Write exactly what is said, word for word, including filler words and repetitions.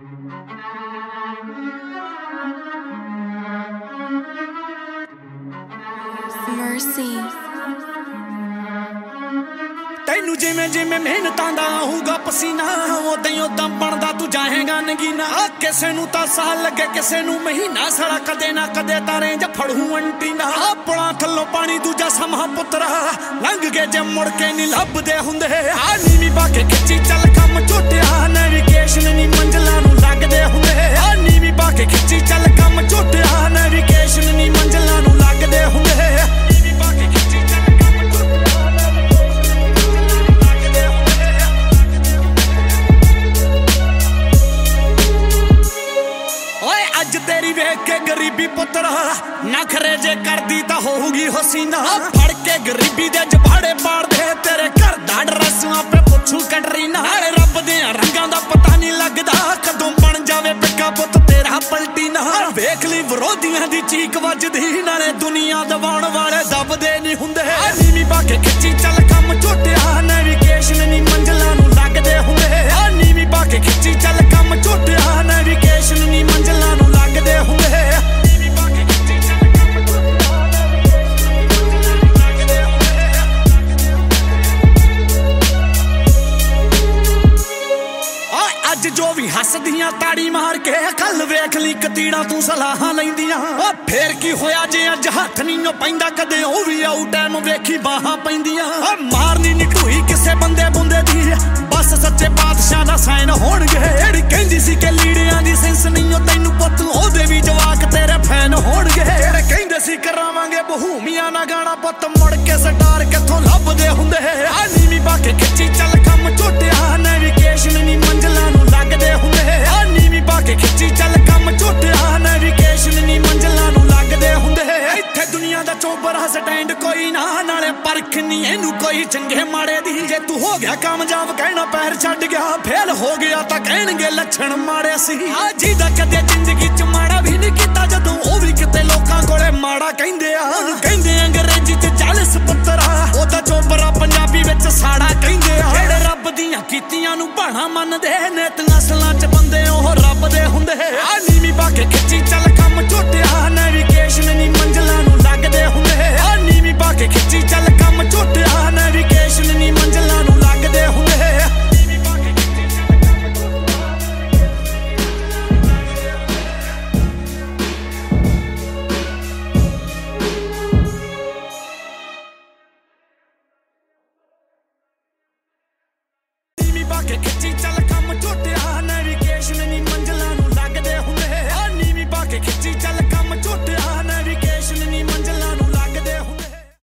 Mercy. ਤੈਨੂੰ ਜਿਵੇਂ ਜਿਵੇਂ ਮਿਹਨਤਾਂ ਦਾ ਆਊਗਾ ਪਸੀਨਾ ਉਦਾਂ ਹੀ ਉਦਾਂ ਬਣਦਾ ਤੂੰ ਜਾਏਗਾ ਨਗੀਨਾ ਕਿਸੇ ਨੂੰ ਤਾਂ ਸਾਲ ਲੱਗੇ ਕਿਸੇ ਨੂੰ ਮਹੀਨਾ ਸਾਲਾ ਕਦੇ ਨਾ ਕਦੇ ਤਾਰੇ ਜਾਂ ਫੜੂ ਅੰਟੀਨਾ ਆਪਣਾ ਥੱਲੋਂ ਪਾਣੀ ਦੂਜਾ ਸਮਾਂ ਪੁੱਤਰਾ ਲੰਘ ਕੇ ਜੇ ਮੁੜ ਕੇ ਨਹੀਂ ਲੱਭਦੇ ਹੁੰਦੇ ਆ ਨੀਵੀਂ ਪਾ ਕੇ ਖਿੱਚੀ ਚੱਲ ਕੰਮ ਝੋਟਿਆ ਨੈਵੀਗੇਸ਼ਨ ਨਹੀਂ ਮੰਜ਼ਲਾਂ ਨੂੰ ਲੱਗਦੇ ਹੁੰਦੇ ਆ ਨੀਵੀਂ ਪਾ ਕੇ ਖਿੱਚੀ ਚੱਲ ਕੰਮ ਝੋਟਿਆ ਨੈਵੀਗੇਸ਼ਨ ਨਹੀਂ ਮੰਜ਼ਲਾਂ ਨੂੰ ਲੱਗਦੇ ਹੁੰਦੇ ਨੀਵੀਂ ਪਾ ਕੇ ਖਿੱਚੀ ਚੱਲ ਕੰਮ ਝੋਟਿਆ ਅੱਜ ਤੇਰੀ ਵੇਖ ਕੇ ਗਰੀਬੀ ਪੁੱਤਰਾ ਨਖਰੇ ਜੇ ਕਰਦੀ ਤਾਂ ਹੋਊਗੀ ਹਸੀਨਾ ਫੜ ਕੇ ਗਰੀਬੀ ਦੇ ਜਬਾੜੇ ਪਾੜਦੇ ਤੇਰੇ ਘਰ ਦਾ ਡਰੈਸ ਆਪੇ ਪੁੱਛੂ ਕਟਰੀਨਾ ਰੱਬ ਦੇ ਰੰਗਾਂ ਦਾ ਪਤਾ ਨਹੀਂ ਲੱਗਦਾ ਕਦੋਂ ਬਣ ਜਾਵੇ ਪਿੱਕਾ ਪੁੱਤ ਤੇਰਾ ਪਲਟੀ ਨਾ ਵੇਖ ਲਈ ਵਿਰੋਧੀਆਂ ਦੀ ਚੀਕ ਵੱਜਦੀ ਨਾਲੇ ਦੁਨੀਆ ਦਬਾਉਣ ਵਾਲੇ ਦਬਦੇ ਨਹੀਂ ਹੁੰਦੇ ਨੀਵੀਂ ਪਾ ਕੇ ਖਿੱਚੀ ਚੱਲ ਕੰਮ ਝੋਟਿਆ ਨੈਵੀਗੇਸ਼ਨ ਨਹੀਂ ਮੰਜ਼ਲਾਂ ਨੂੰ ਲੱਗਦੇ ਹੁੰਦੇ ਆ ਨੀਵੀਂ ਪਾ ਕੇ ਖਿੱਚੀ ਚੱਲ ਕੰਮ ਝੋਟਿਆ ਨੈਵੀਗੇਸ਼ਨ ਨਹੀਂ ਮੰਜ਼ਲਾਂ ਨੂੰ ਲੱਗਦੇ ਹੁੰਦੇ ਨੀਵੀਂ ਪਾ ਕੇ ਖਿੱਚੀ ਚੱਲ ਕੰਮ ਝੋਟਿਆ ਅੱਜ ਜੋ ਵੀ ਹੱਸਦੀਆਂ ਤਾੜੀ ਮਾਰ ਕੇ ਕੱਲ ਵੇਖ ਲਈ ਕਤੀੜਾਂ ਤੂੰ ਸਲਾਹਾਂ ਲੈਂਦੀਆਂ ਓ ਫੇਰ ਕੀ ਹੋਇਆ ਜੇ ਅੱਜ ਹੱਥ ਨਹੀਂ ਓ ਪੈਂਦਾ ਕਦੇ ਉਹ ਵੀ ਆਊ ਟਾਈਮ ਵੇਖੀ ਬਾਹਾਂ ਪੈਂਦੀਆਂ ਓ ਮਾਰਨੀ ਨੀ ਢੂਈ ਕਿਸੇ ਬੰਦੇ ਬੁੰਦੇ ਦੀ ਬਸ ਸੱਚੇ ਬਾਦਸ਼ਾਹ ਦਾ ਸਾਈਨ ਹੋਣਗੇ ਜਿਹੜੀ ਕਹਿੰਦੀ ਸੀ ਕਿ ਲੀੜਿਆਂ ਦੀ ਸੈਂਸ ਨਹੀਂ ਓ ਤੈਨੂੰ ਪੁੱਤ ਉਹਦੇ ਵੀ ਜਵਾਕ ਤੇਰੇ ਫੈਨ ਹੋਣਗੇ ਜਿਹੜੇ ਕਹਿੰਦੇ ਸੀ ਕਰਾਵਾਂਗੇ ਬਹੂਮੀਆਂ ਨਾ ਗਾਣਾ ਪੁੱਤ ਮੁੜ ਕੇ ਸਟਾਰ ਕਿੱਥੋਂ ਲੱਭਦੇ ਹੁੰਦੇ ਆ ਨੀਵੀਂ ਪਾ ਕੇ ਖਿੱਚੀ ਚੱਲ ਕੰਮ ਝੋਟਿਆ ਨੈਵੀਗੇਸ਼ਨ ਨਹੀਂ ਮੰਜ਼ਲਾਂ ਨੂੰ ਲੱਗਦੇ ਹੁੰਦੇ ਆ ਨੀਵੀਂ ਪਾ ਕੇ ਖਿੱਚੀ ਚੱਲ ਕੰਮ ਝੋਟਿਆ ਨੈਵੀਗੇਸ਼ਨ ਨਹੀਂ ਮੰਜ਼ਲਾਂ ਨੂੰ ਲੱਗਦੇ ਹੁੰਦੇ ਇੱਥੇ ਦੁਨੀਆ ਦਾ ਚੋਬਰਾ ਸਟੈਂਡ ਕੋਈ ਨਾ ਨਾਲੇ ਪਰਖ ਨਹੀਂ ਇਹਨੂੰ ਕੋਈ ਚੰਗੇ ਮਾੜੇ ਦੀ ਜੇ ਤੂੰ ਹੋ ਗਿਆ ਕਾਮਯਾਬ ਕਹਿਣਾ ਪੈਰ ਛੱਡ ਗਿਆ ਫੇਲ ਹੋ ਗਿਆ ਤਾਂ ਕਹਿਣਗੇ ਲੱਛਣ ਮਾੜੇ ਸੀ ਆ ਜਿਹਦਾ ਕਦੇ ਜ਼ਿੰਦਗੀ ਚ ਮਾੜਾ ਵੀ ਨਹੀਂ ਕੀਤਾ ਜਦੋਂ ਉਹ ਵੀ ਕਿਤੇ ਲੋਕਾਂ ਕੋਲੇ ਮਾੜਾ ਕਹਿੰਦੇ ਆ ਕਹਿੰਦੇ ਅੰਗਰੇਜ਼ੀ ਚ ਚਾਲੀਸ ਪੁੱਤਰਾ ਉਹਦਾ ਚੋਬਰਾ ਪੰਜਾਬੀ ਵਿੱਚ ਸਾੜਾ ਕਹਿੰਦੇ ਆ ਜਿਹੜੇ ਰੱਬ ਦੀਆਂ ਕੀਤੀਆਂ ਨੂੰ ਭਾਣਾ ਮੰਨਦੇ ਨੇ ਤੇ ਅਸਲਾਂ ਚ ਬੰਦੇ ਉਹ ਰੱਬ ਦੇ ਹੁੰਦੇ ਆ ਨੀਵੀਂ ਪਾ ਕੇ ਖਿੱਚੀ ਚੱਲ ਕੰਮ ਝੋਟਿਆ